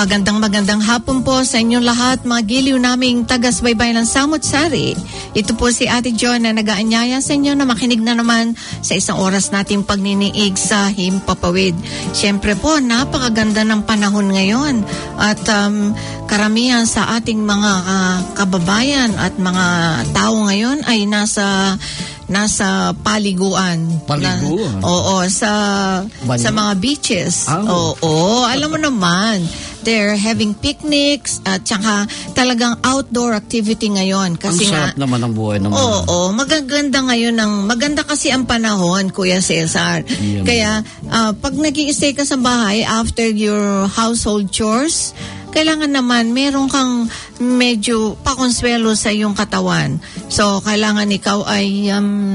Magandang hapon po sa inyong lahat, mga giliw naming tagas-baybay ng Samut-Sari. Ito po si Ate Jo na nag-aanyaya sa inyo na makinig na naman sa isang oras nating pagniniig sa Himpapawid. Siyempre po, napakaganda ng panahon ngayon at karamihan sa ating mga kababayan at mga tao ngayon ay nasa paliguan. Oo, sa mga beaches. Oo, alam mo naman, they're having picnics at saka talagang outdoor activity ngayon. Kasi ang sarap naman ang buhay naman. Oo, magaganda ngayon maganda kasi ang panahon, Kuya Cesar. Yeah. Kaya pag nag-i-stay ka sa bahay after your household chores, kailangan naman meron kang medyo pakonsuelo sa iyong katawan. So, kailangan ikaw ay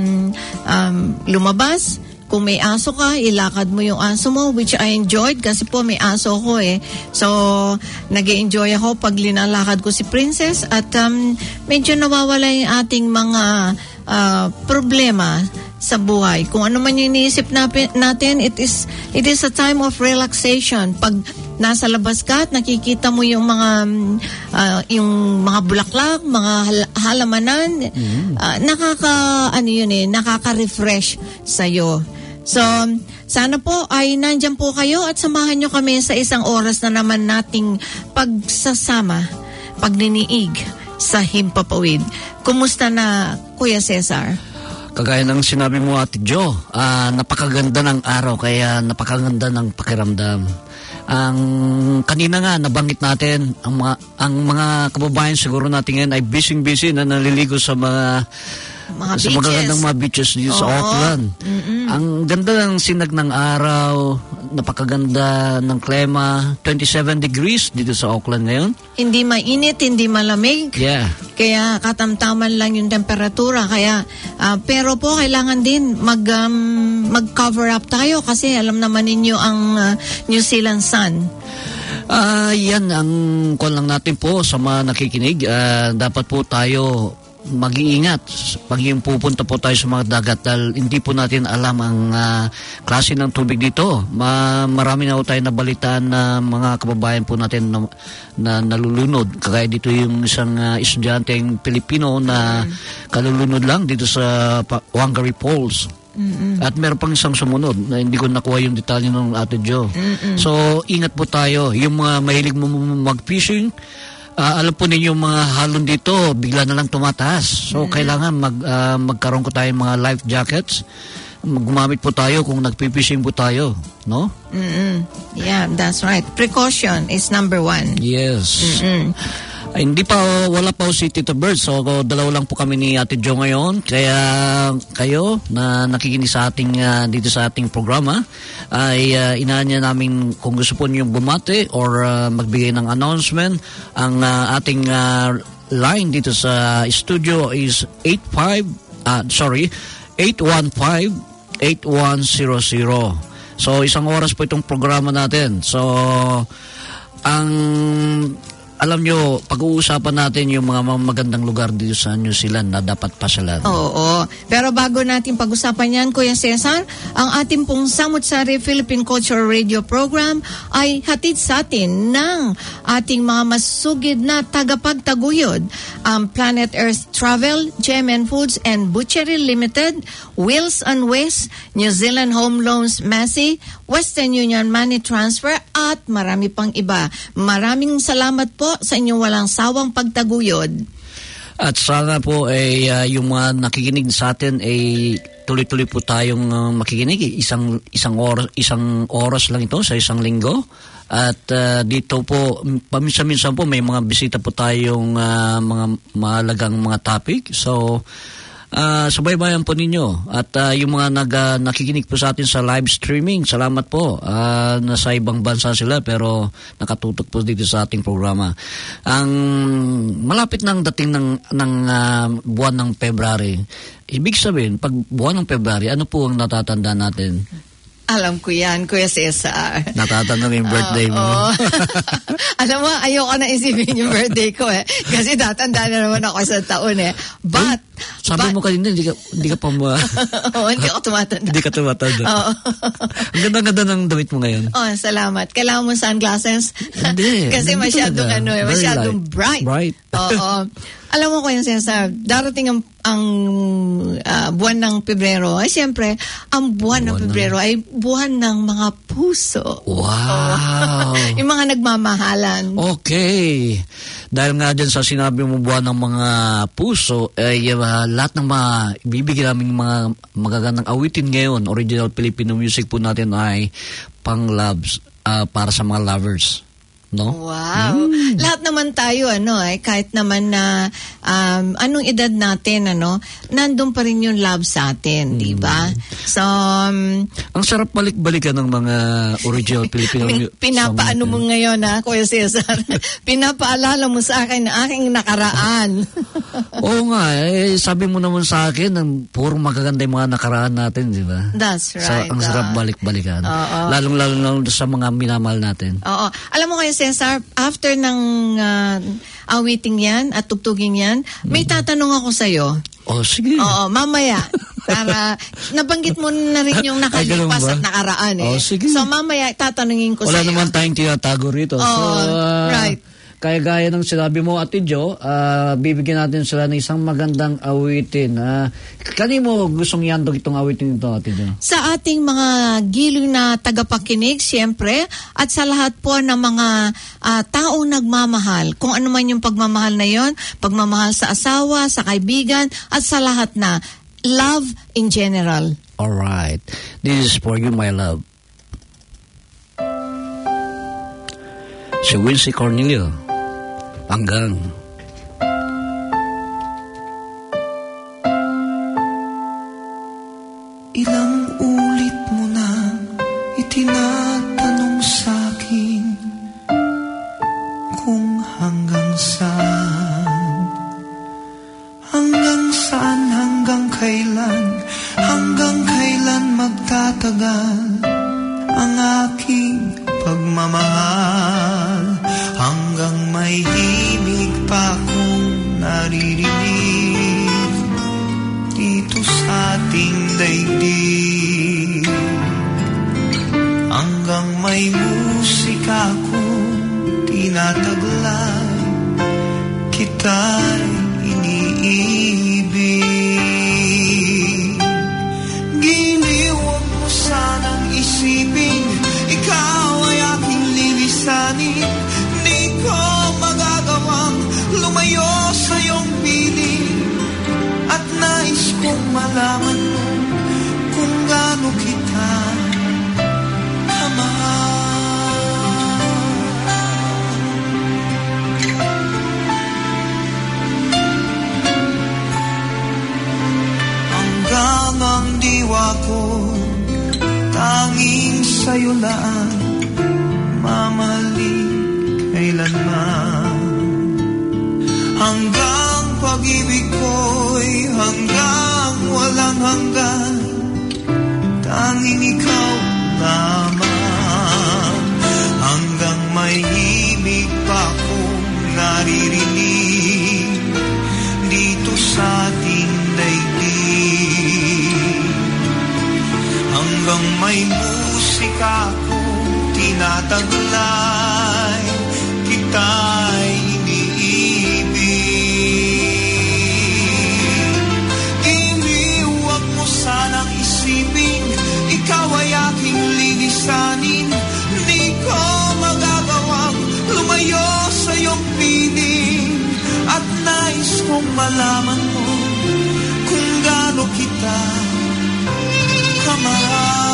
lumabas. Kung may aso ka, ilakad mo yung aso mo, which I enjoyed kasi po may aso ko eh. So, nag-enjoy ako pag linalakad ko si Princess at medyo nawawala yung ating mga problema sa buhay. Kung ano man yung iniisip natin, it is a time of relaxation. Pag nasa labas ka at nakikita mo yung mga bulaklak, mga halamanan, nakaka-refresh sa'yo. So, sana po ay nandyan po kayo at samahan nyo kami sa isang oras na naman nating pagsasama, pagniniig sa Himpapawid. Kumusta na, Kuya Cesar? Kagaya ng sinabi mo, Ate Jo, napakaganda ng araw, kaya napakaganda ng pakiramdam. Kanina nga, nabanggit natin, ang mga kababayan siguro natin ngayon ay busy na naliligo sa mga magagandang mga beaches dito sa Auckland. Ang ganda ng sinag ng araw, napakaganda ng klima, 27 degrees dito sa Auckland ngayon. Hindi mainit, hindi malamig. Yeah. Kaya katamtaman lang yung temperatura. Kaya, pero po kailangan din mag-cover up tayo kasi alam naman ninyo ang New Zealand sun. Yan ang call lang natin po sa mga nakikinig. Dapat po tayo mag-iingat pag yung pupunta po tayo sa mga dagat dahil hindi po natin alam ang klase ng tubig dito. Marami na po tayo nabalitaan na mga kababayan po natin na nalulunod. Kagaya dito yung isang estudyanteng Pilipino na kalulunod lang dito sa Whangarei Falls. At meron pang isang sumunod na hindi ko nakuha yung detalye ng Ate Jo. So, ingat po tayo. Yung mga mahilig mo mag-fishing, alam po ninyo mga halon dito, bigla na lang tumataas. So, kailangan magkaroon ko tayo mga life jackets. Gumamit po tayo kung nagpipishing po tayo, no? Yeah, that's right. Precaution is number one. Yes. Wala pa si Tito Bird. So, dalawa lang po kami ni Ate Jo ngayon. Kaya kayo na nakikinig sa ating dito sa ating programa ay inaanya namin kung gusto po niyo bumati or magbigay ng announcement. Ang ating line dito sa studio is 815-8100. So, isang oras po itong programa natin. So, alam nyo, pag-uusapan natin yung mga magandang lugar dito sa New Zealand na dapat pasyalan. Oo. Pero bago natin pag-usapan yan, Kuya Cesar, ang ating pong Samut-Sari Philippine Cultural Radio Program ay hatid sa atin ng ating mga masugid na tagapagtaguyod. Planet Earth Travel, Gem & Foods and Butchery Limited, Wheels on West, New Zealand Home Loans Massey, Western Union Money Transfer at marami pang iba. Maraming salamat po sa inyong walang sawang pagtaguyod. At sana po ay yung mga nakikinig sa atin ay tuloy-tuloy po tayong makikinig. Isang oras lang ito sa isang linggo. At dito po, paminsan-minsan po may mga bisita po tayong mga mahalagang mga topic. So, subaybayan po ninyo. At yung mga nakikinig po sa atin sa live streaming, salamat po. Nasa ibang bansa sila pero nakatutok po dito sa ating programa. Ang malapit ng dating ng buwan ng February, ibig sabihin, pag buwan ng February, ano po ang natatanda natin? Alam ko yan, Kuya Cesar. Natatanong yung birthday mo. Alam mo, ayoko na isipin yung birthday ko kasi tatanda na naman ako sa taon But, sabi mo kanina, hindi ka pa hindi ako tumatanda. Hindi ka tumatanda. Ang ganda-ganda ng damit mo ngayon. Salamat. Kailangan mo sunglasses? Hindi. Kasi masyadong masyadong bright. Oo. Alam mo ko yung Cesar, darating ang buwan ng Pebrero. Ay, siyempre, ang buwan ng Pebrero ay buwan ng mga puso. Wow! Yung mga nagmamahalan. Okay. Dahil nga dyan sa sinabi mo buwan ng mga puso, ay lahat ng mga ibibigay namin mga magagandang awitin ngayon, original Filipino music po natin ay pang-loves para sa mga lovers. No? Wow. Lahat naman tayo, kahit naman na anong edad natin, nandun pa rin yung love sa atin, di ba? So, ang sarap balik-balikan ng mga original Filipino pinapaano mo ngayon, Kuya Cesar? Pinapaalala mo sa akin na aking nakaraan. Oo nga, sabi mo naman sa akin, puro magaganda yung mga nakaraan natin, di ba? That's right. Ang sarap balik-balikan. Lalong-lalo sa mga minamahal natin. Oo. Alam mo Kuya Cesar, after ng awiting yan at tugtugin yan, may tatanong ako sa'yo. Sige. Oo, mamaya. Para nabanggit mo na rin yung nakalipas at nakaraan sige. So mamaya tatanungin ko sa'yo. Wala naman tayong tinatago rito. Right. Kaya gaya ng sinabi mo, Ate Jo, bibigyan natin sila ng isang magandang awitin. Kanino mo gustong iandog itong awitin ito, Ate Jo? Sa ating mga giling na tagapakinig, siyempre, at sa lahat po ng mga taong nagmamahal. Kung ano man yung pagmamahal na yon, pagmamahal sa asawa, sa kaibigan, at sa lahat na. Love in general. Alright. This is for you, my love. Si Wincy Cornelio. Hanggang. Ilang ulit mo na itinatanong sa'kin kung hanggang saan, hanggang kailan magtatagal ang aking pagmamahal, hanggang may himig pa akong naririnig dito sa ating daigdig, hanggang may musika akong tinataglay, kita'y iniibig. Giliw, huwag mo sanang isipin, ikaw ay aking lilisanin. Di ko magagawang lumayo sa iyong piling, at nais kong malaman mo kung gaano kita kamahal. Hanggang ang diwa ko tanging sa'yo lang mamahalin kailanman, hanggang pag-ibig ko'y hanggang walang hanggan, tanging ikaw lamang, hanggang may himig pa akong naririnig dito sa ating daigdig, hanggang may musika akong tinataglay, kita'y iniibig. Hindi, huwag mo sanang isipin, ikaw ay aking lilisanin. Di ko magagawang lumayo sa iyong piling, at nais kong malaman mo kung gaano kita kamahal.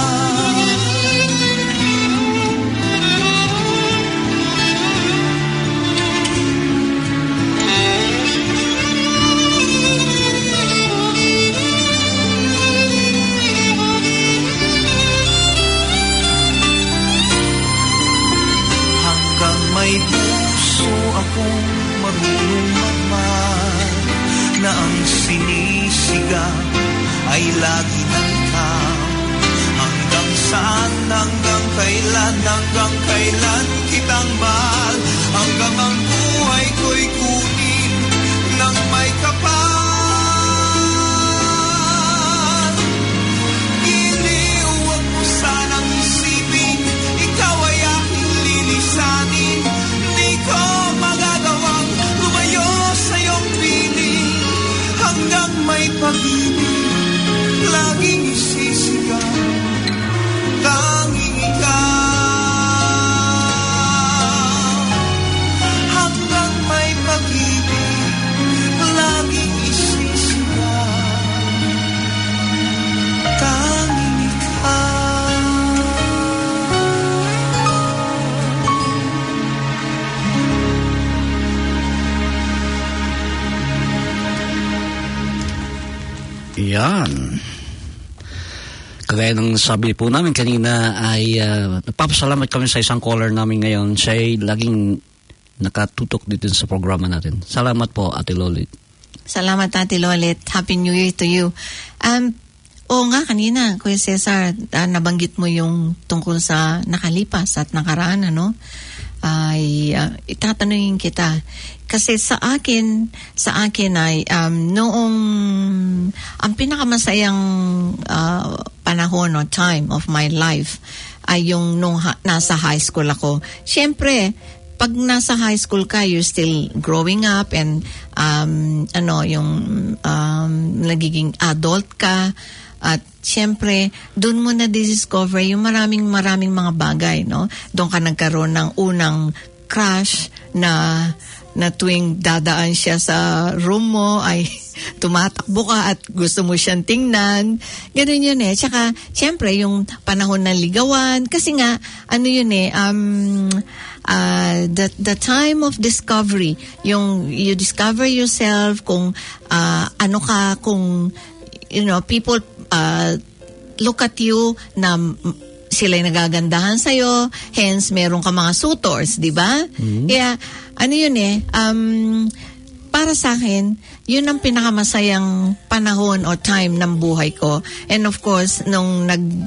May puso akong marunong magmahal, na ang sinisigaw ay lagi ng ikaw, hanggang sa saan, hanggang kailan kitang mahal, hanggang ang buhay ko'y kunin ng may kapal. Giliw, huwag mo sanang isipin, ikaw ay aking lilisanin. Di ko magagawang lumayo sa iyong piling, hanggang may pag-ibig laging isisigaw, tanging ikaw. Hanggang may pag-ibig laging isisigaw, tanging ikaw. Yan. Kagaya ng sabi po namin kanina ay nagpapasalamat kami sa isang caller namin ngayon. Siya ay laging nakatutok dito sa programa natin. Salamat po, Ate Lolit. Salamat, Ate Lolit. Happy New Year to you. Oo nga, kanina, Kuya Cesar, nabanggit mo yung tungkol sa nakalipas at nakaraan, ano? Ay itatanungin kita. Kasi sa akin ay noong ang pinakamasayang panahon o time of my life ay yung nung nasa high school ako. Siyempre, pag nasa high school ka, you're still growing up and nagiging adult ka. At siyempre, doon mo na-discover yung maraming mga bagay, no? Doon ka nagkaroon ng unang crush na tuwing dadaan siya sa room mo ay tumatakbo ka at gusto mo siyang tingnan. Ganun yun eh. Tsaka, siyempre, yung panahon ng ligawan. Kasi nga, ano yun eh, the time of discovery. Yung you discover yourself kung ano ka, kung, you know, people look at you na sila'y nagagandahan sa'yo, hence meron ka mga suitors, di ba? Mm-hmm. Kaya, ano yun eh, para sa akin, yun ang pinakamasayang panahon o time ng buhay ko. And of course, nung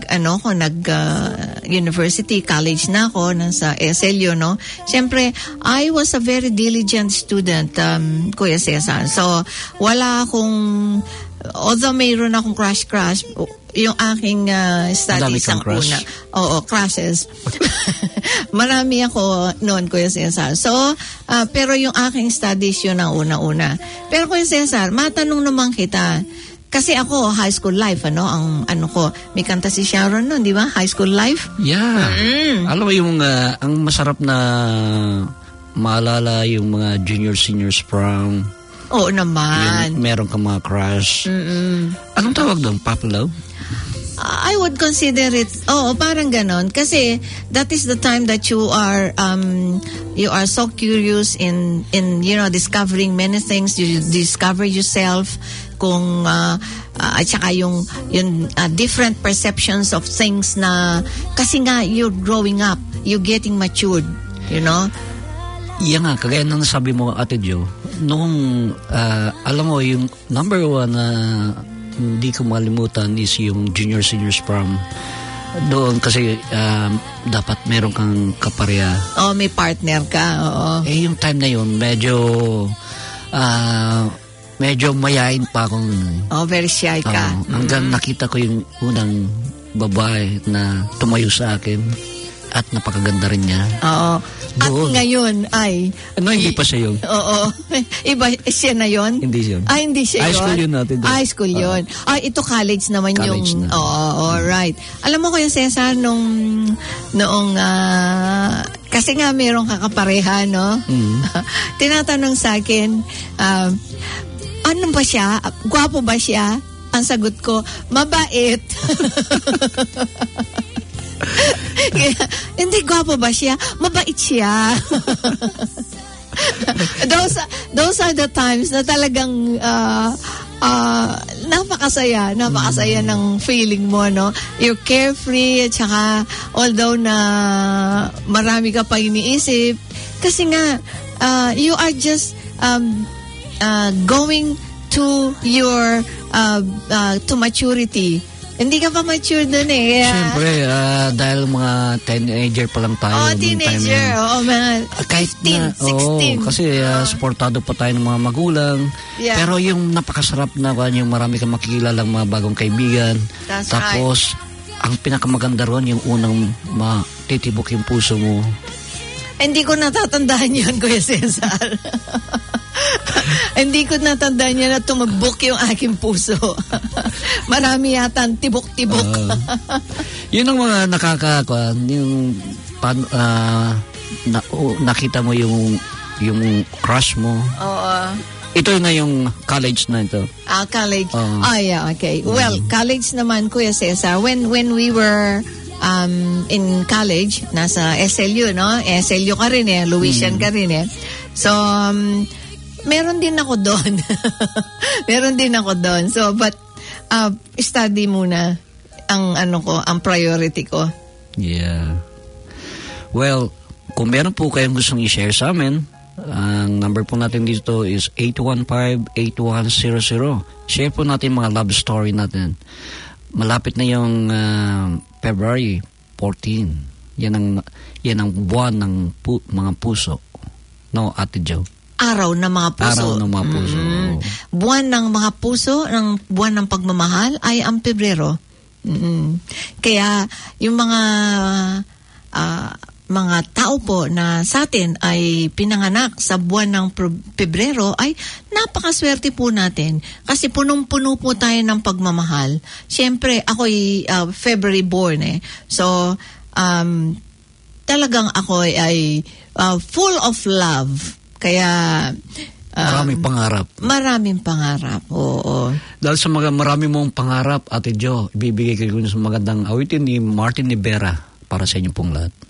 university, college na ako, nasa SLU, no? Siyempre, I was a very diligent student, Kuya Cesar. So, wala akong, although mayroon akong crush, yung aking studies ang una. Oo, crushes. Marami ako noon, Kuya Cesar. So, pero yung aking studies yun ang una-una. Pero Kuya Cesar, matanong naman kita, kasi ako, high school life, ang ko, may kanta si Sharon noon, di ba? High school life? Yeah. Alam mo yung, ang masarap na maalala yung mga junior-seniors prom. Oo naman. Meron ka mga crush. Anong tawag doon? Papa love? I would consider it, parang ganon. Kasi that is the time that you are so curious in discovering many things. You discover yourself kung at saka yung different perceptions of things na kasi nga you're growing up, you're getting matured, you know. Yan nga, kagaya nang sabi mo, Ate Jo, noong alam mo yung number one na hindi ko makalimutan is yung junior-seniors prom. Doon kasi dapat meron kang kapareha. May partner ka. Oo. Yung time na yun, medyo mayain pa akong. Very shy ka. Hanggang nakita ko yung unang babae na tumayo sa akin at napakaganda rin niya. Oo. At ngayon ay... hindi pa siya yun? Oo. Iba, siya na yun? Hindi siya. Hindi siya yun? High school yun natin. High school yun. Ito college naman college yung... Oo, alright. Alam mo Kuya Cesar, noong... kasi nga merong kakapareha, no? Tinatanong sa akin, ano ba siya? Gwapo ba siya? Ang sagot ko, mabait. Hindi, gwapo ba siya? Mabait siya. Those are the times na talagang napakasaya ng feeling mo, no? You're carefree at saka although na marami ka pa iniisip kasi nga you are just going to your to maturity. Hindi ka pa mature dun eh. Kaya... Siyempre, dahil mga teenager pa lang tayo. Oh, teenager. Mga 15, 16. Kasi supportado pa tayo ng mga magulang. Yeah. Pero yung napakasarap na yung marami kang makikilalang mga bagong kaibigan. That's Tapos, ang pinakamaganda ron, yung unang matitibok yung puso mo. Hindi ko natatandaan yun, Kuya Cesar. Hindi ko natandaan niya na tumagbook yung aking puso. Marami yata tibok-tibok. Yun ang mga nakakakuan, yung nakita mo yung crush mo. Oo. Ito na yung college na ito. College. Yeah, okay. Well, college naman, Kuya Cesar. When we were in college, nasa SLU, no? SLU ka rin eh, Louisian ka rin eh. So, meron din ako doon. So, but study muna ang priority ko. Yeah. Well, kung meron po kayong gustong i-share sa amin, ang number po natin dito is 815-8100. Share po natin mga love story natin. Malapit na yung February 14. Yan ang buwan ng mga puso. No, Ate Jo? Araw ng mga puso. Araw ng mga puso. Buwan ng mga puso, buwan ng pagmamahal ay ang Pebrero. Kaya yung mga tao po na sa atin ay pinanganak sa buwan ng Pebrero ay napakaswerte po natin kasi punong-puno po tayo ng pagmamahal. Siyempre, ako'y February born eh. So, talagang ako ay full of love. Kaya Maraming pangarap, oo. Dahil sa marami mong pangarap, Ate Jo, ibibigay ko sa magandang awitin ni Martin Rivera para sa inyo pong lahat.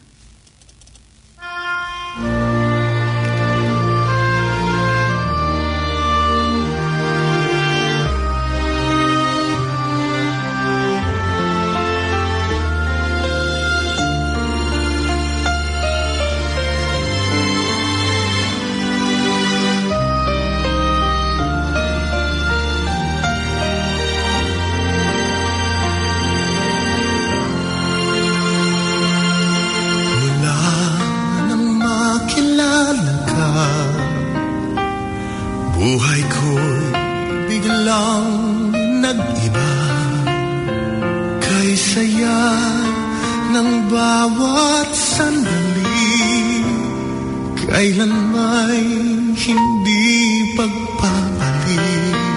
Buhay ko'y biglang nag-iba, kay saya ng bawat sandali, kailan may hindi pagpapalit.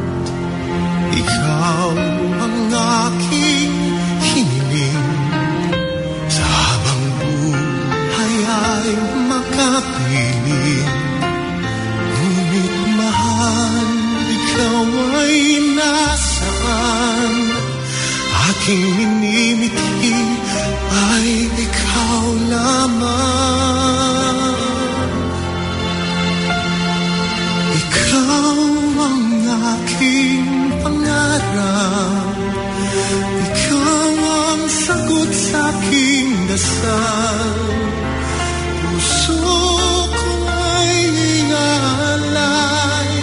Ikaw ang aking hiniling, sa habang buhay ay makapiling. Ikaw ay nasaan? Aking minimiti ay ikaw lamang. Ikaw ang aking pangarap, ikaw ang sagot sa aking dasal. Puso ko ay inaalay,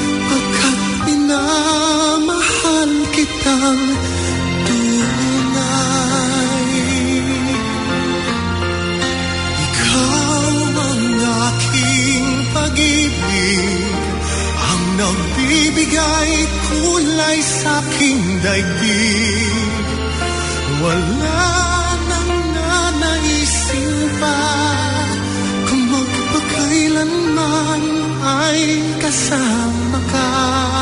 mahal kitang tunay. Ikaw ang aking pag-ibig, ang nagbibigay kulay sa aking daigdig. Wala nang nanaisin pa, kung magpakailanman ay kasama ka.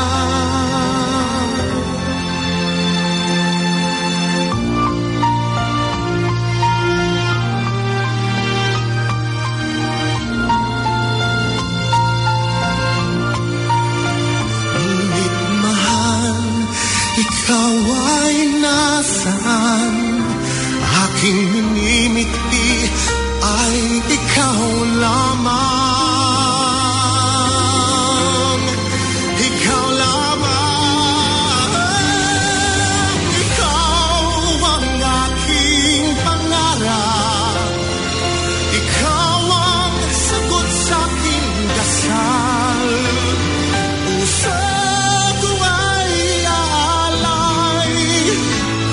Ikaw ay nasaan? Aking minimiti ay ikaw lamang. Ikaw lamang. Ikaw ang aking pangarap, ikaw ang sagot sa aking dasal. Puso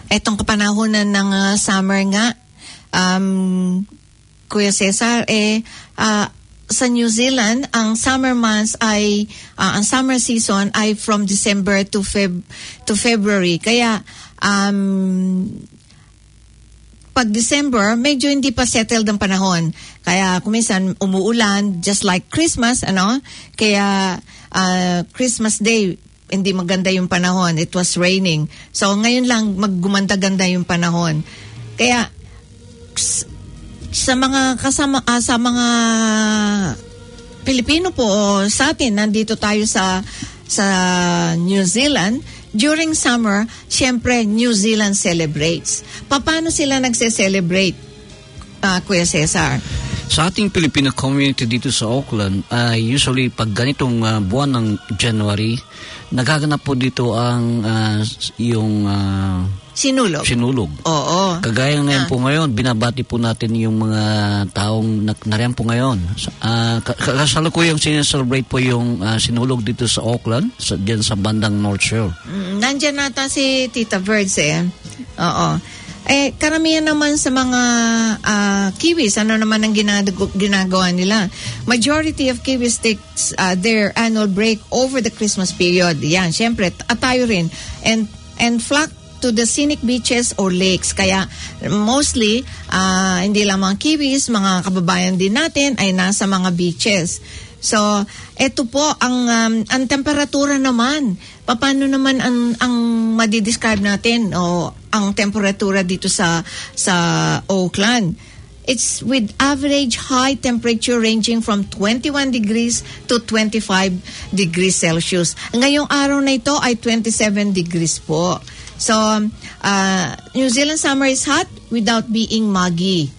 etong kapanahonan ng summer nga, Kuya Cesar, sa New Zealand, ang summer months ay, ang summer season ay from December to February. Kaya, pag December, medyo hindi pa settled ang panahon. Kaya kuminsan umuulan, just like Christmas, Kaya Christmas Day, hindi maganda yung panahon. It was raining. So ngayon lang maggumanda-ganda yung panahon. Kaya sa mga sa mga Pilipino po o sa atin, nandito tayo sa New Zealand. During summer, siyempre, New Zealand celebrates. Paano sila nagse-celebrate, Kuya Cesar? Sa ating Filipino community dito sa Auckland, usually pag ganitong buwan ng January, nagaganap po dito ang yung Sinulog. Oo. Kagaya ngayon po ngayon, binabati po natin yung mga taong nariyan po ngayon. Kasalukuyang sineselebrate po yung Sinulog dito sa Auckland, dyan sa bandang North Shore. Nandyan nata si Tita Verds Oo. Karamihan naman sa mga Kiwis, ano naman ang ginagawa nila? Majority of Kiwis takes their annual break over the Christmas period. Yan, syempre, at tayo rin. And flock to the scenic beaches or lakes. Kaya mostly, hindi lang mga Kiwis, mga kababayan din natin ay nasa mga beaches. So, eto po, ang temperatura naman. Paano naman ang madidescribe natin o ang temperatura dito sa Auckland? It's with average high temperature ranging from 21 degrees to 25 degrees Celsius. Ngayong araw na ito ay 27 degrees po. So, New Zealand summer is hot without being muggy.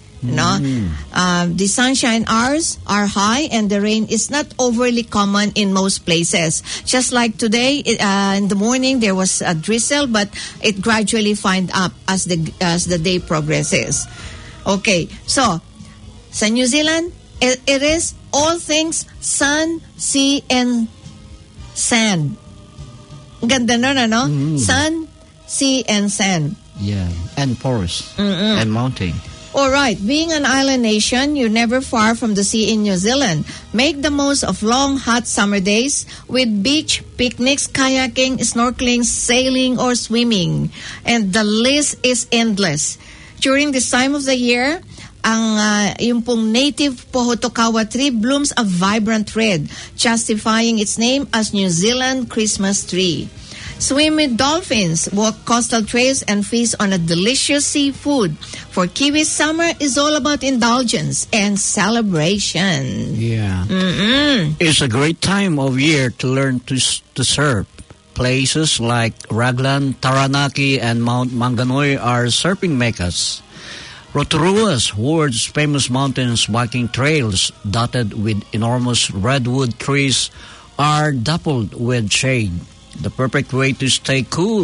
The sunshine hours are high and the rain is not overly common in most places. Just like today, in the morning there was a drizzle, but it gradually find up as the day progresses. Okay, so sa New Zealand, it is all things sun, sea, and sand. Ganda nun, Sun, sea, and sand. Yeah, and forest, and mountain. All right, being an island nation, you're never far from the sea in New Zealand. Make the most of long, hot summer days with beach, picnics, kayaking, snorkeling, sailing, or swimming. And the list is endless. During this time of the year, yung pong native Pohotokawa tree blooms a vibrant red, justifying its name as New Zealand Christmas tree. Swim with dolphins, walk coastal trails, and feast on a delicious seafood. For Kiwis, summer is all about indulgence and celebration. Yeah. It's a great time of year to learn to surf. Places like Raglan, Taranaki, and Mount Manganui are surfing meccas. Rotorua's world's famous mountains biking trails, dotted with enormous redwood trees, are dappled with shade. The perfect way to stay cool.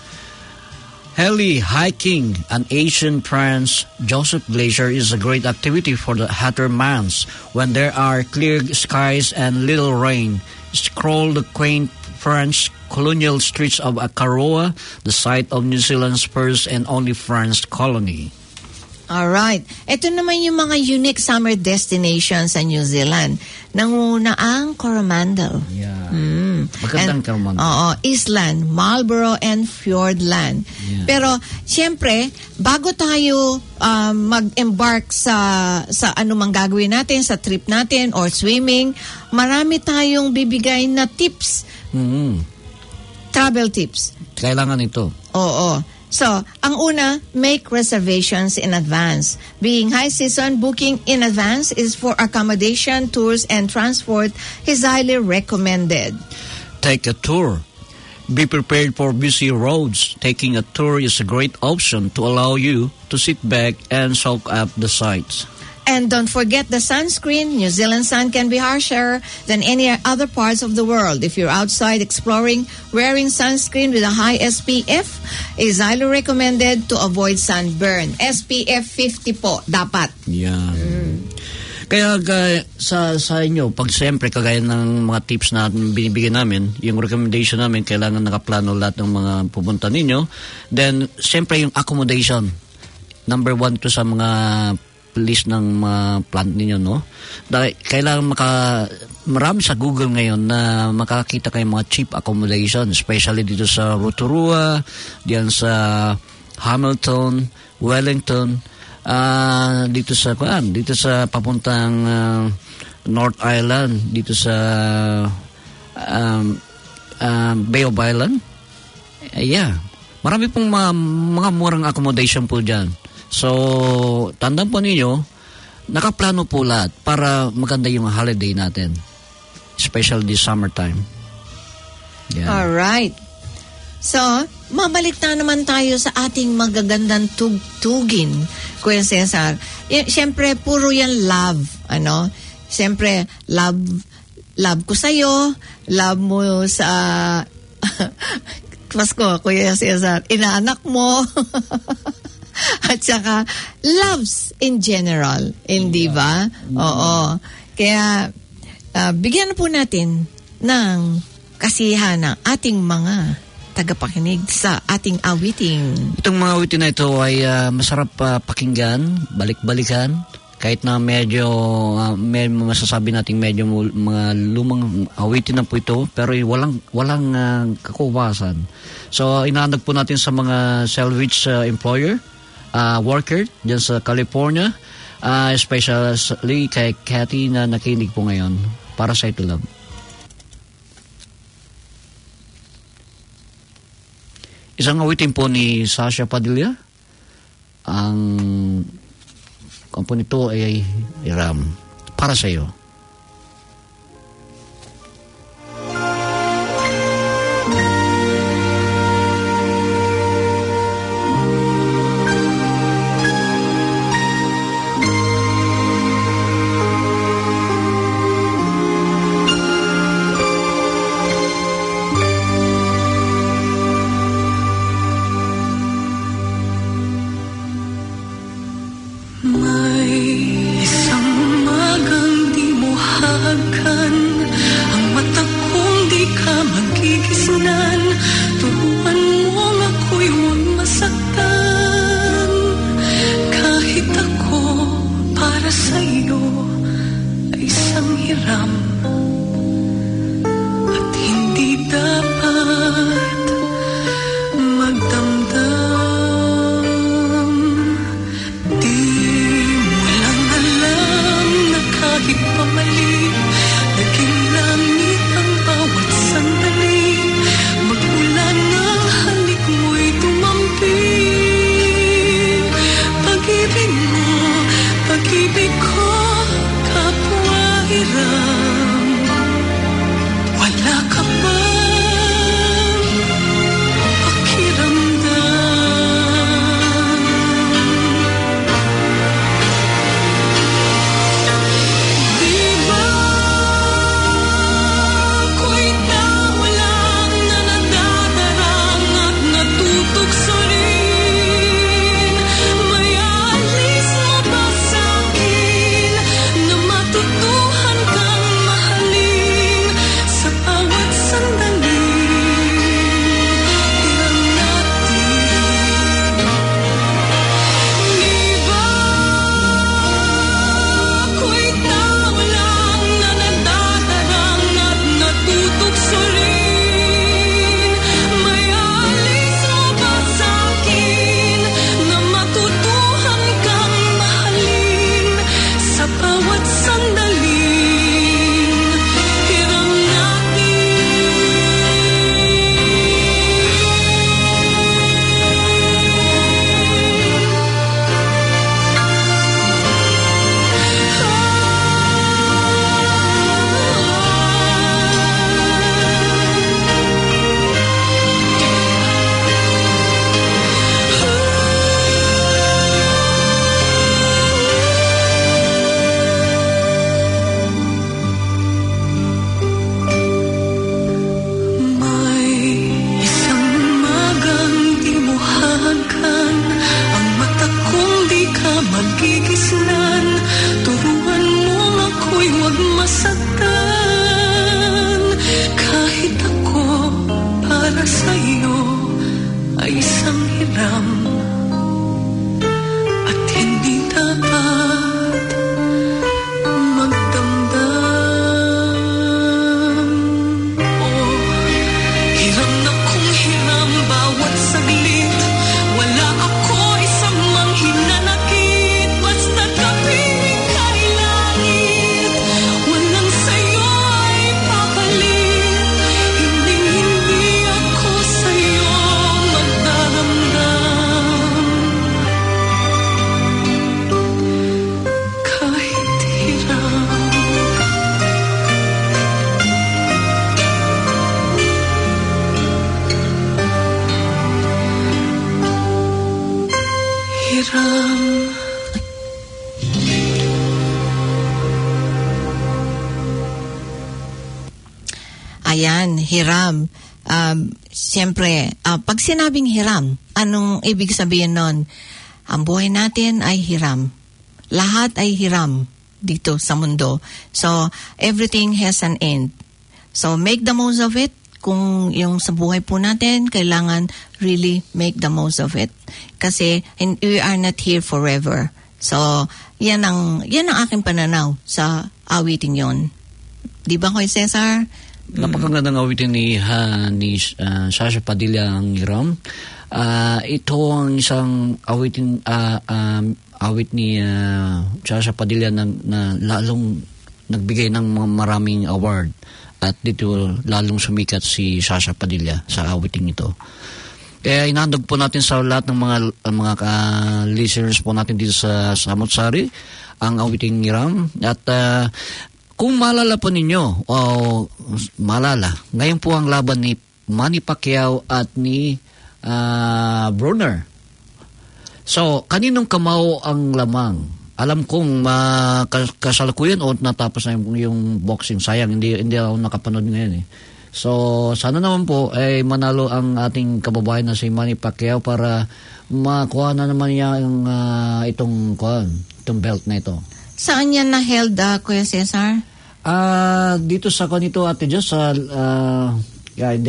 Heli hiking an ancient Trans-Joseph Glacier is a great activity for the hotter months when there are clear skies and little rain. Scroll the quaint French colonial streets of Akaroa, the site of New Zealand's first and only French colony. Alright. Ito naman yung mga unique summer destinations sa New Zealand. Nanguna ang Coromandel. Yeah. Magandang Coromandel. Oo. Island, Marlborough, and Fiordland. Yeah. Pero, siyempre, bago tayo mag-embark sa anumang gagawin natin, sa trip natin, or swimming, marami tayong bibigay na tips. Travel tips. Kailangan ito. Oo. So, ang una, make reservations in advance. Being high season, booking in advance is for accommodation, tours, and transport is highly recommended. Take a tour. Be prepared for busy roads. Taking a tour is a great option to allow you to sit back and soak up the sights. And don't forget the sunscreen. New Zealand sun can be harsher than any other parts of the world. If you're outside exploring, wearing sunscreen with a high SPF is highly recommended to avoid sunburn. SPF 50 po, dapat. Yeah. Kaya sa inyo, pag siyempre kagaya ng mga tips na binibigyan namin, yung recommendation namin, kailangan nakaplano lahat ng mga pupunta ninyo. Then, siyempre yung accommodation. Number 1 to sa mga list ng mga plant ninyo, no? Dahil kailangan marami sa Google ngayon na makakita kayo mga cheap accommodation, especially dito sa Rotorua, diyan sa Hamilton, Wellington, dito sa papuntang North Island, dito sa Bay of Island. Marami pong mga murang accommodation po dyan. So, tandaan po ninyo, nakaplano po lahat para maganda yung holiday natin. Especially this summertime. Alright. So, mabalik na naman tayo sa ating magagandang tugtugin, Kuya Cesar. Siyempre, puro yan love. Siyempre, love ko sa'yo, love mo sa... Pasko, Kuya Cesar, inaanak mo. At saka, loves in general. Hindi ba? Oo. Kaya, bigyan na po natin ng kasiyahan ng ating mga tagapakinig sa ating awiting. Itong mga awiting na ito ay masarap pakinggan, balik-balikan. Kahit na medyo, may masasabi natin medyo mga lumang awitin na po ito, pero walang kakuwasan. So, inaandag po natin sa mga salvage employer, worker dyan sa California, especially kay Cathy na nakinig po ngayon. Para sa ito lang. Isang awitin po ni Sasha Padilla. Ang kampo nito ay Iram. Para sa iyo. May isang umagang di ay isang hiram at hindi dapat magdamdam. Oh, hiram na kung hiram bawat saglit, wala ako isang manghinanakit, basta't kapiling kay langit, walang sayo ay papalit, hindi ako sayo magdaramdam. Kahit hiram, hiram. Ayan, hiram. Siyempre, pag sinabing hiram, anong ibig sabihin nun? Ang buhay natin ay hiram. Lahat ay hiram dito sa mundo. So, everything has an end. So, make the most of it. Kung yung sa buhay po natin, kailangan really make the most of it. Kasi we are not here forever. So, yan ang aking pananaw sa awiting yon. Di ba, Kuya Cesar? Napakagandang awitin ni Sasha Padilla ang hiram. Ito ang isang awitin awit ni Sasha Padilla na lalong nagbigay ng maraming award, at dito lalong sumikat si Sasha Padilla sa awiting ito. Kaya inandog po natin sa lahat ng mga listeners po natin dito sa Samut-Sari ang awiting hiram. At kung maalala po ninyo, ngayon po ang laban ni Manny Pacquiao at ni Broner. So, kaninong kamao ang lamang? Alam kong kasalukuyan o natapos na yung boxing. Sayang, hindi ako nakapanood ngayon eh. So, sana naman po ay manalo ang ating kababayan na si Manny Pacquiao para makuha na naman niya itong belt na ito. Saan yan na-held, Kuya Cesar? Dito sa kanito, Ate Diyos, hindi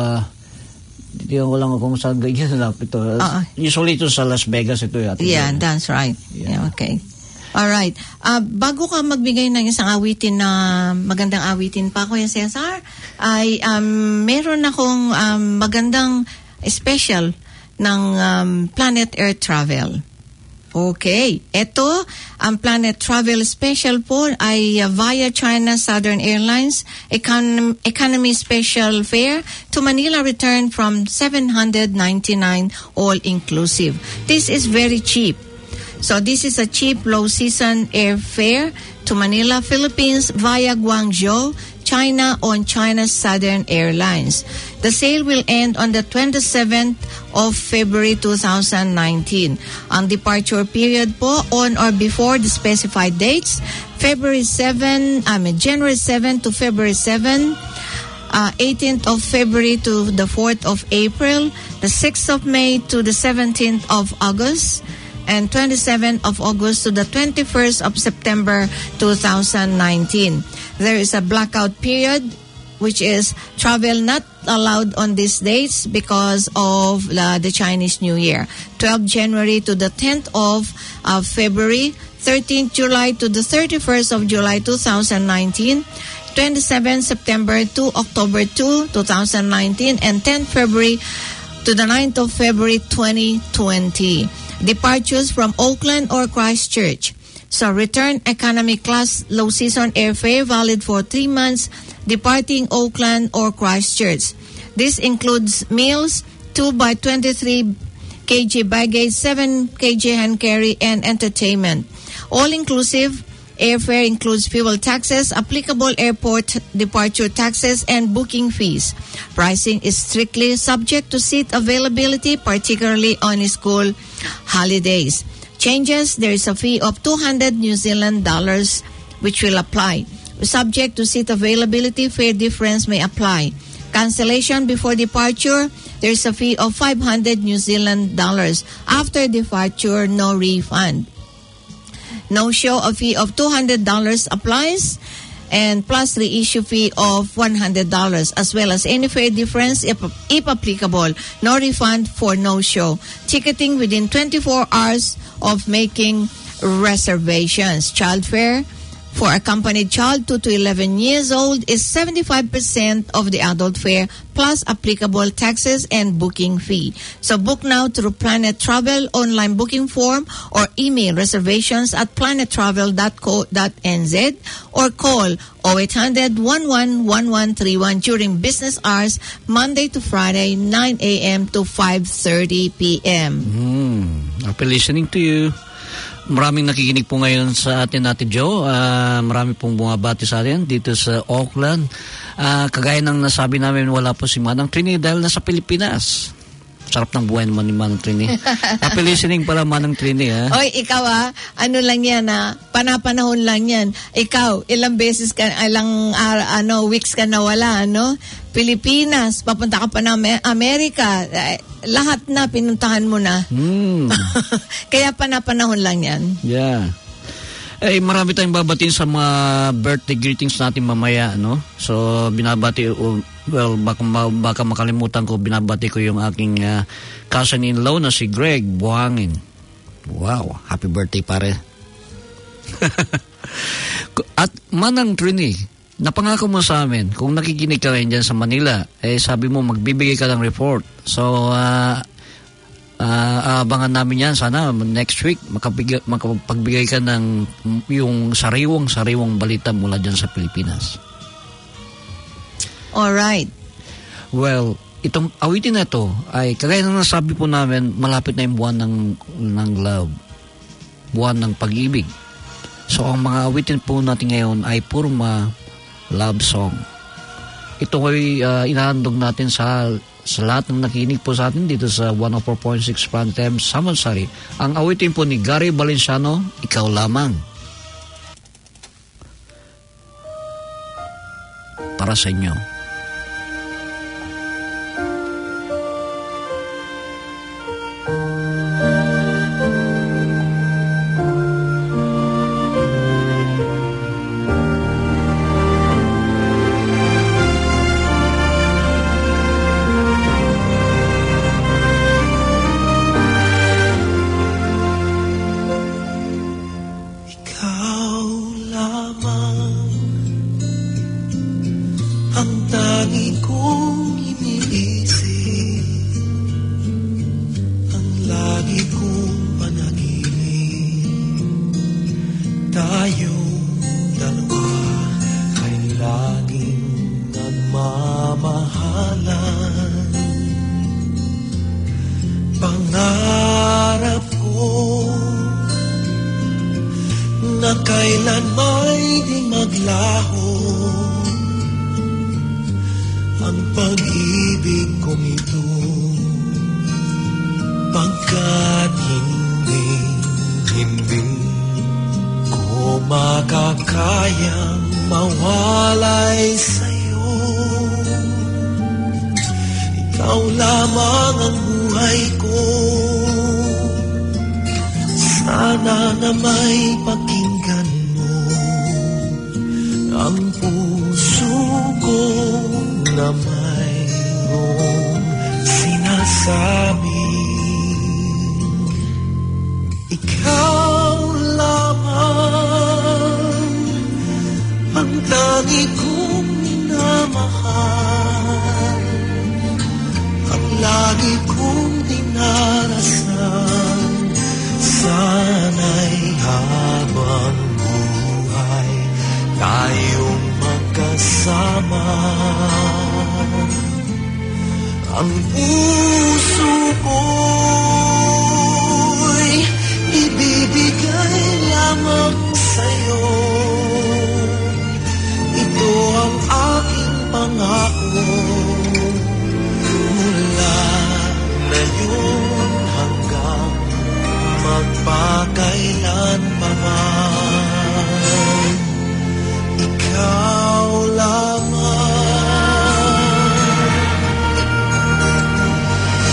ako lang kung saan ganyan na ito. Usually ito sa Las Vegas ito. Ate Yeah, that's right. Yeah, okay. Alright. Bago ka magbigay ng isang awitin na magandang awitin pa, Kuya Cesar, ay meron akong magandang special ng Planet Air Travel. Okay. Ito, ang Planet Travel Special po ay via China Southern Airlines Economy Special Fare to Manila return from $799 all-inclusive. This is very cheap. So this is a cheap low-season airfare to Manila, Philippines via Guangzhou, China on China Southern Airlines. The sale will end on the 27th of February 2019. Ang departure period po on or before the specified dates, January 7 to February 7, 18th of February to the 4th of April, the 6th of May to the 17th of August, and 27th of August to the 21st of September 2019. There is a blackout period, which is travel not allowed on these dates because of the Chinese New Year. 12 January to the 10th of February, 13th July to the 31st of July 2019, 27 September to October 2, 2019, and 10th February to the 9th of February 2020. Departures from Oakland or Christchurch. So return economy class low season airfare valid for 3 months departing Oakland or Christchurch. This includes meals, 2 by 23 kg baggage, 7 kg hand carry, and entertainment. All-inclusive airfare includes fuel taxes, applicable airport departure taxes, and booking fees. Pricing is strictly subject to seat availability, particularly on school holidays. Changes, there is a fee of 200 New Zealand dollars which will apply. Subject to seat availability, fare difference may apply. Cancellation before departure, there is a fee of 500 New Zealand dollars. After departure, no refund. No show, a fee of $200 applies. and plus reissue fee of $100, as well as any fare difference if applicable. No refund for no show. Ticketing within 24 hours of making reservations. Child fare for accompanied child 2 to 11 years old is 75% of the adult fare plus applicable taxes and booking fee. So book now through Planet Travel online booking form or email reservations at planettravel.co.nz or call 0800-11-1131 during business hours Monday to Friday 9 a.m. to 5:30 p.m. I'll be listening to you. Maraming nakikinig po ngayon sa atin, Ate Jo. Marami pong bumabati sa atin dito sa Auckland. Kagaya ng nasabi namin, wala po si Manang Trini dahil nasa Pilipinas. Sarap ng buhay naman ni Manang Trini. Happy listening pala, Manang Trini. Oy, ikaw ano lang yan panapanahon lang yan. Ikaw, ilang beses ka, weeks ka nawala, Pilipinas, papunta ka pa na Amerika, lahat na pinuntahan mo na. Kaya panapanahon lang yan. Yeah. Marami tayong babatiin sa mga birthday greetings natin mamaya, So, binabati, baka makalimutan ko, binabati ko yung aking cousin-in-law na si Greg Buhangin. Wow, happy birthday, pare. At Manang Trini, napangako mo sa amin, kung nakikinig ka rin dyan sa Manila, sabi mo magbibigay ka ng report. So, abangan namin yan. Sana next week makapagbigay ka ng yung sariwang balita mula dyan sa Pilipinas. Alright. Well, itong awitin na to ay kagaya ng nasabi po namin, malapit na yung buwan ng love, buwan ng pag-ibig. So ang mga awitin po natin ngayon ay puro love song. Ito ay inahandog natin sa lahat ng nakikinig po sa atin dito sa 104.6 Prime FM Samansari. Ang awitin po ni Gary Valenciano, Ikaw Lamang. Para sa inyo. Ang puso ko'y ibibigay lamang sa'yo. Ito ang aking pangako. Mula ngayon hanggang magpakailan pa man, ikaw lamang.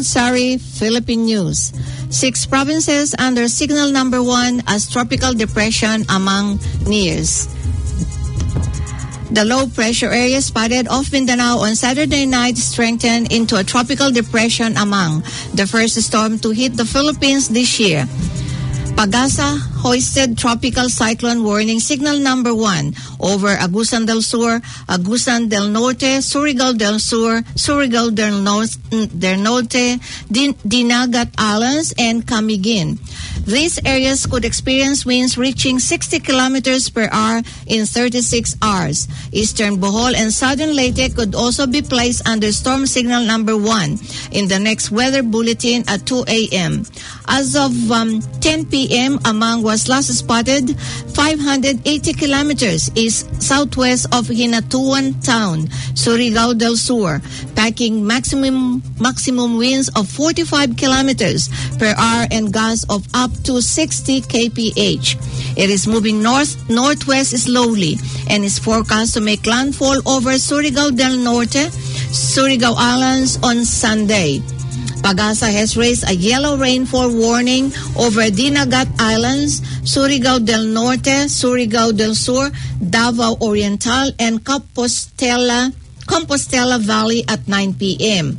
Samut-Sari, Philippine News. 6 provinces under signal number 1 as tropical depression among nears. The low pressure area spotted off Mindanao on Saturday night strengthened into a tropical depression among the first storm to hit the Philippines this year. Pagasa hoisted tropical cyclone warning signal number 1 over Agusan del Sur, Agusan del Norte, Surigao del Sur, Surigao del Norte, Dinagat Islands, and Camiguin. These areas could experience winds reaching 60 kilometers per hour in 36 hours. Eastern Bohol and Southern Leyte could also be placed under storm signal number 1 in the next weather bulletin at 2 a.m. As of 10 p.m., Amang was last spotted 580 kilometers east-southwest of Hinatuan Town, Surigao del Sur, packing maximum winds of 45 kilometers per hour and gusts of up to 60 kph. It is moving northwest slowly and is forecast to make landfall over Surigao del Norte, Surigao Islands on Sunday. Pagasa has raised a yellow rainfall warning over Dinagat Islands, Surigao del Norte, Surigao del Sur, Davao Oriental, and Compostela Valley at 9 p.m.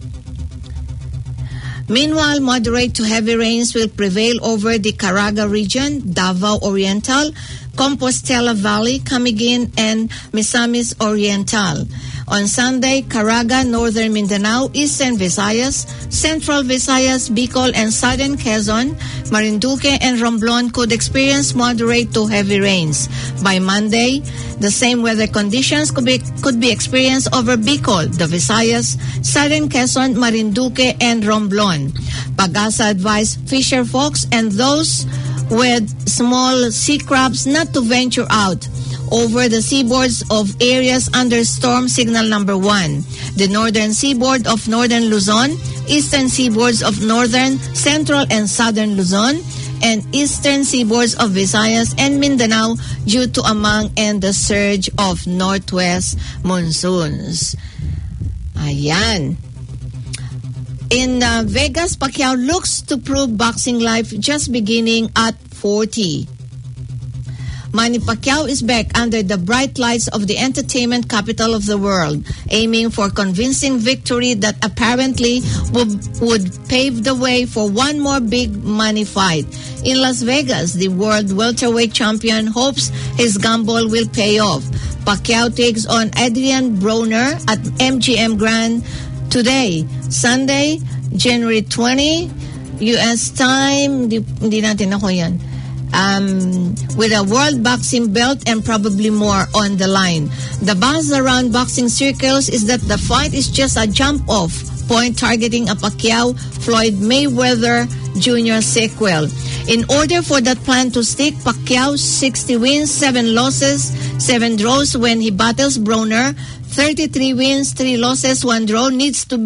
Meanwhile, moderate to heavy rains will prevail over the Caraga region, Davao Oriental, Compostela Valley, Camiguin, and Misamis Oriental. On Sunday, Caraga, Northern Mindanao, Eastern Visayas, Central Visayas, Bicol, and Southern Quezon, Marinduque, and Romblon could experience moderate to heavy rains. By Monday, the same weather conditions could be experienced over Bicol, the Visayas, Southern Quezon, Marinduque, and Romblon. Pagasa advised fisher folks and those with small sea crabs not to venture out over the seaboards of areas under storm signal number 1. The northern seaboard of northern Luzon, eastern seaboards of northern, central, and southern Luzon, and eastern seaboards of Visayas and Mindanao due to Amang and the surge of northwest monsoons. Ayan. In Vegas, Pacquiao looks to prove boxing life just beginning at 40. Manny Pacquiao is back under the bright lights of the entertainment capital of the world, aiming for convincing victory that apparently would pave the way for one more big money fight. In Las Vegas, the world welterweight champion hopes his gamble will pay off. Pacquiao takes on Adrian Broner at MGM Grand today, Sunday, January 20, U.S. time. Hindi natin ako yan. With a world boxing belt and probably more on the line. The buzz around boxing circles is that the fight is just a jump-off point targeting a Pacquiao-Floyd Mayweather Jr. sequel. In order for that plan to stick, Pacquiao 60 wins, 7 losses, 7 draws when he battles Broner, 33 wins, 3 losses, 1 draw needs to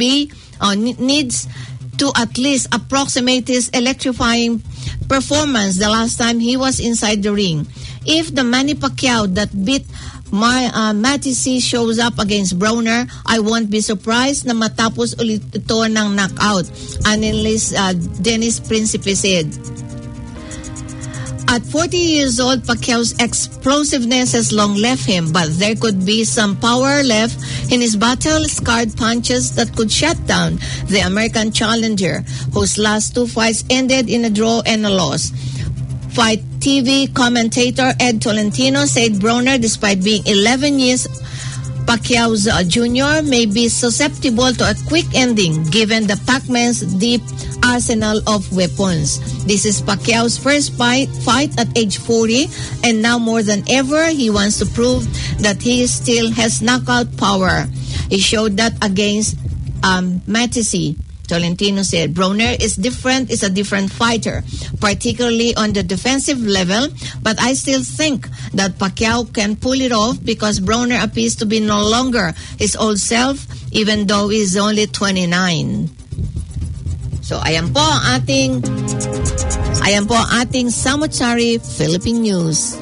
at least approximate his electrifying performance the last time he was inside the ring. If the Manny Pacquiao that beat Matisse shows up against Broner, I won't be surprised na matapos ulit ito ng knockout, analyst Dennis Principe said. At 40 years old, Pacquiao's explosiveness has long left him, but there could be some power left in his battle-scarred punches that could shut down the American challenger, whose last 2 fights ended in a draw and a loss. Fight TV commentator Ed Tolentino said Broner, despite being 11 years Pacquiao's Jr., may be susceptible to a quick ending given the Pac-Man's deep arsenal of weapons. This is Pacquiao's first fight at age 40, and now more than ever, he wants to prove that he still has knockout power. He showed that against Matisse. Tolentino said Broner is a different fighter, particularly on the defensive level, but I still think that Pacquiao can pull it off because Broner appears to be no longer his old self, even though he's only 29. So ayan po ang ating Samut-Sari Philippine News.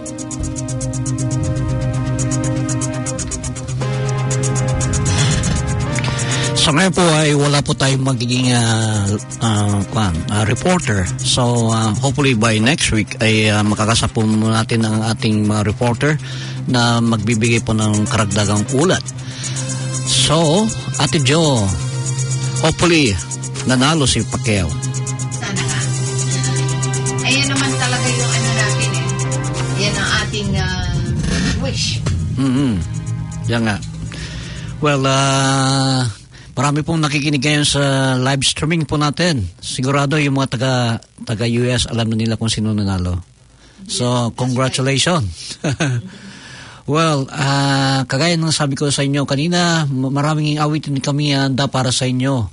Sa ngayon po ay wala po tayong magiging reporter. So hopefully by next week ay makakasap po natin ang ating mga reporter na magbibigay po ng karagdagang ulat. So, Ate Jo, hopefully nanalo si Pacquiao. Sana nga. Ayan naman talaga yung ano natin eh. Yan ang ating wish. Yan nga. Well, marami pong nakikinig ngayon sa live streaming po natin. Sigurado yung mga taga US alam na nila kung sino nanalo. So, congratulations. Well, kagaya ng sabi ko sa inyo kanina, maraming awitin kami handa para sa inyo.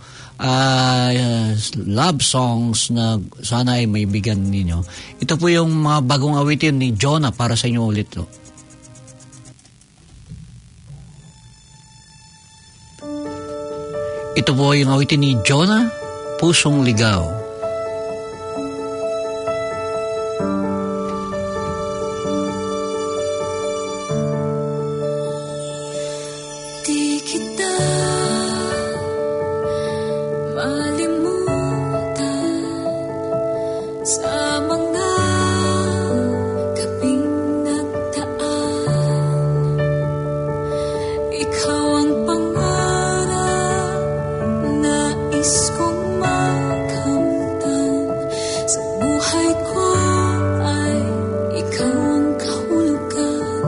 Love songs na sana ay may bigyan ninyo. Ito po yung mga bagong awitin ni Jonah para sa inyo ulit. Ito po yung awitin ni Jonah, Pusong Ligaw. Di kita malimutan sa mga gabing nagdaan. Ikaw ang pangarap, nais kong makamtan. Sa buhay ko ay ikaw ang kahulugan.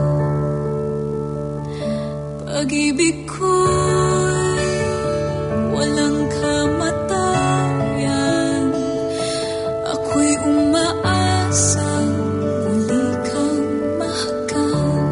Pag-ibig ko'y walang kamatayan. Ako'y umaasang muli kang mahagan.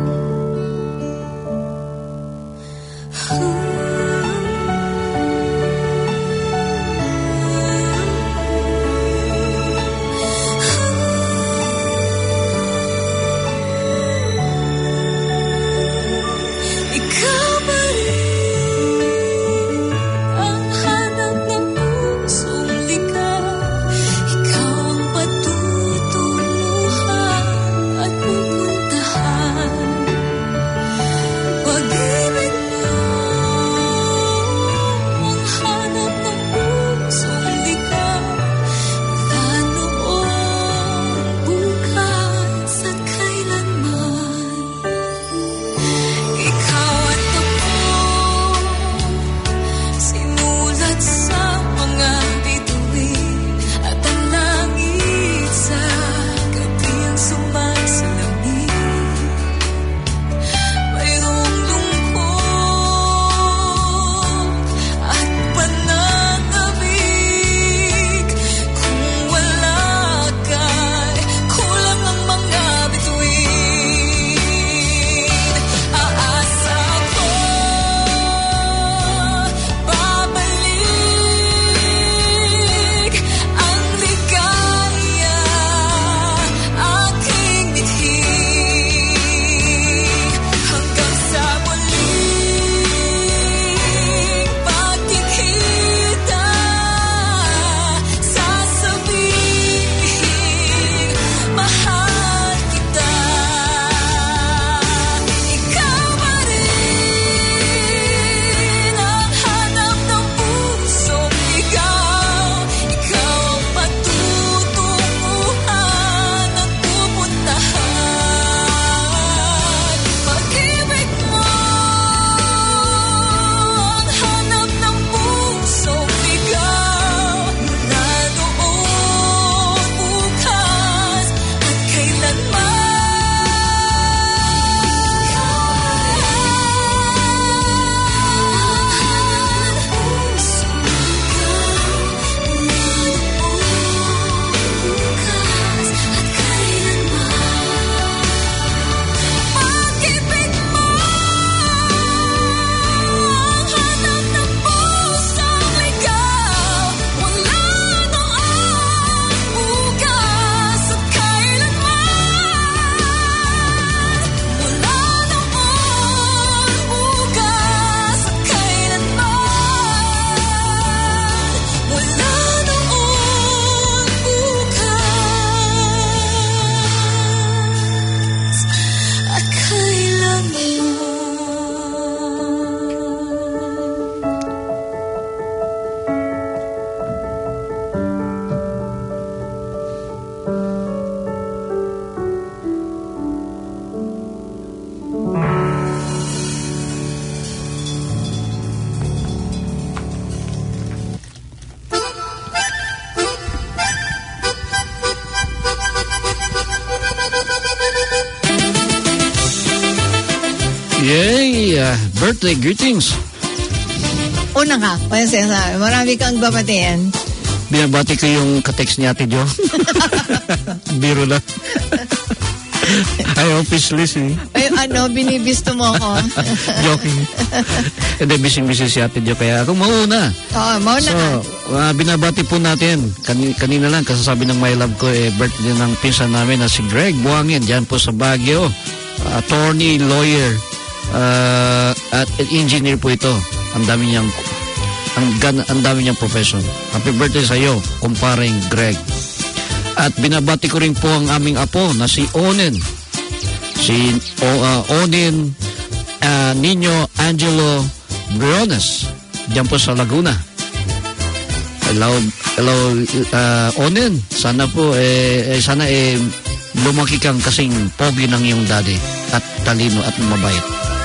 birthday greetings. Una ka, Kuya Cesar. Marami kang babatiin. Binabati ko yung ka-text ni Ate Jo. Biro lang. Ay, office list eh. Ay, binibisto mo ako. Joking. Hindi, busy-busy si Ate Jo. Kaya ako mauna. Oo, mauna ka. So, binabati po natin. Kanina lang, kasasabi ng my love ko, birthday ng pinsan namin na si Greg Buangin. Diyan po sa Baguio. Attorney, lawyer, at engineer po ito. Ang dami niyang profession. Happy birthday sa iyo, kumparing Greg. At binabati ko rin po ang aming apo na si Onen. Si Onen Nino Angelo Briones. Diyan po sa Laguna. Hello, Onen. Sana po, lumaki kang kasing pogi ng iyong daddy at talino at mabait.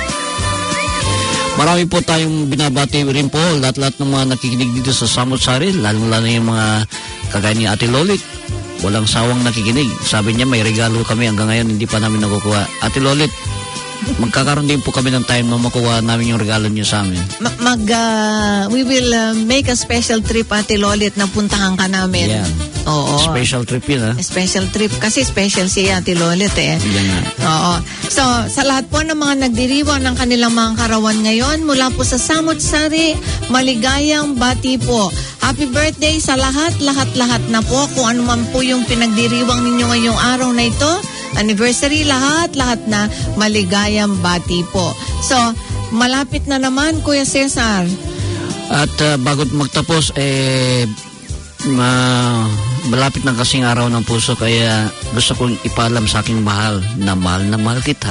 Marami po tayong binabati rin po, lahat-lahat ng mga nakikinig dito sa Samut-Sari, lalo-lalo yung mga kagaya ni Ate Lolit. Walang sawang nakikinig. Sabi niya may regalo kami, hanggang ngayon hindi pa namin nakukuha. Ate Lolit, magkakaroon din po kami ng time na makuha namin yung regalo niyo sa amin. We will make a special trip, Ate Lolit, na puntahan ka namin. Yeah. Oo. Special trip yun, ha? Special trip. Kasi special si Ate Lolit, eh. Yan nga. Oo. So, sa lahat po ng mga nagdiriwang ng kanilang mga karawan ngayon, mula po sa Samut-Sari, maligayang bati po. Happy birthday sa lahat na po. Kung ano man po yung pinagdiriwang ninyo ngayong araw na ito, anniversary, lahat na maligayang bati po. So, malapit na naman, Kuya Cesar. At bago magtapos, malapit na kasing araw ng puso, kaya gusto kong ipaalam sa aking mahal na mahal kita.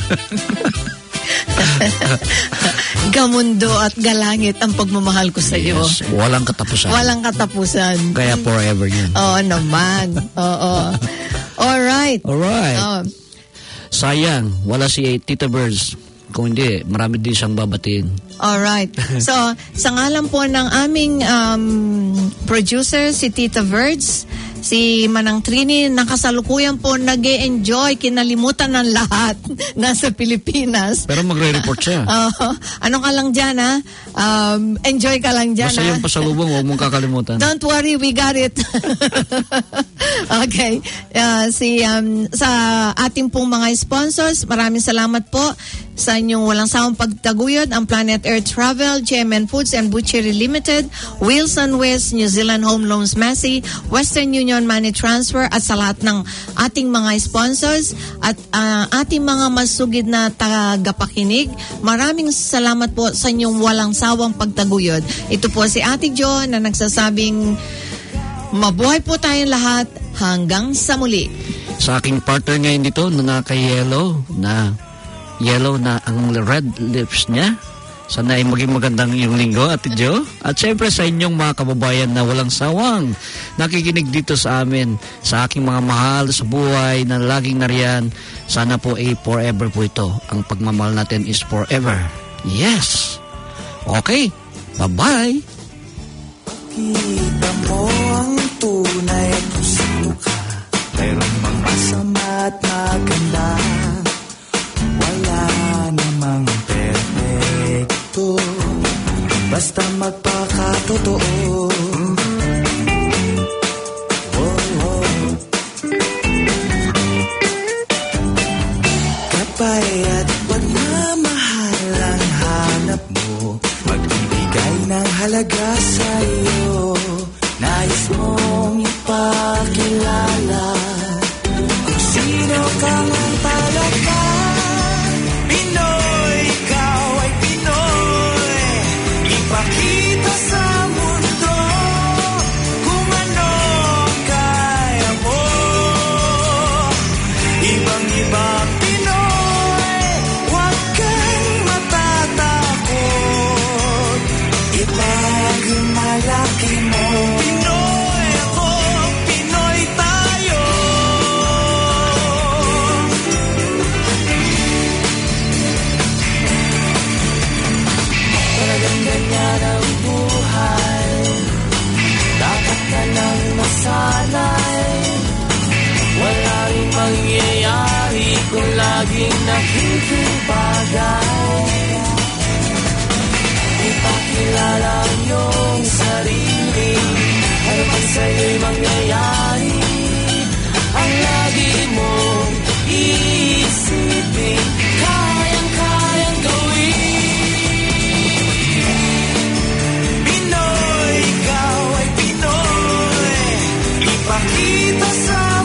Gamundo at galangit ang pagmamahal ko sa iyo. Yes, walang katapusan. Walang katapusan. Kaya forever yun. Oo naman. Oo. Alright. Sayang, wala si Tita Birds. Kung hindi, marami din siyang babatiin. Alright. So, sa ngalan po ng aming producer, si Tita Birds, si Manang Trini, nakasalukuyan po nag-e-enjoy, kinalimutan ng lahat nasa Pilipinas. Pero magre-report siya. Ano ka lang dyan, ha? Enjoy ka lang dyan, basta yung pasalubong, huwag mong kakalimutan. Don't worry, we got it. Okay. Sa ating pong mga sponsors, maraming salamat po sa inyong walang sawang pagtaguyod, ang Planet Earth Travel, GMN Foods and Butchery Limited, Wilson West, New Zealand Home Loans Massey, Western Union Money Transfer, at sa lahat ng ating mga sponsors at ating mga masugid na tagapakinig. Maraming salamat po sa inyong walang sawang pagtaguyod. Ito po si Ate Jo na nagsasabing mabuhay po tayong lahat hanggang sa muli. Sa aking partner ngayon dito na yellow na ang red lips niya. Sana ay maging magandang iyong linggo, Ate Jo. At syempre sa inyong mga kababayan na walang sawang nakikinig dito sa amin, sa aking mga mahal sa buhay na laging nariyan, sana po forever po ito. Ang pagmamahal natin is forever. Yes! Okay, bye-bye! Kita mo ang tunay kung sino ka. Mayroong mga sama at maganda. Wala namang perfecto, basta magpakatotoo. Kapay at pagmamahal ang hanap mo, magbibigay ng halaga sa iyo. Nais mong ipakilala kung sino kang talaga. Pinoy, ikaw ay Pinoy. Ipakita sa mundo kung ano kaya mo. Ibang-ibang Pinoy, huwag kang matatakot. Ipagmalaki mo. Pinoy ako, Pinoy tayo. Talagang ganyan ang buhay, dapat ka lang masanay. Wala rin mangyayari kung laging nakikibagay. makilala ang iyong sarili. Ano man sa'yo'y mangyayari, ang lagi mong iisipin, kayang-kayang gawin. Pinoy, ikaw ay Pinoy, ipakita sa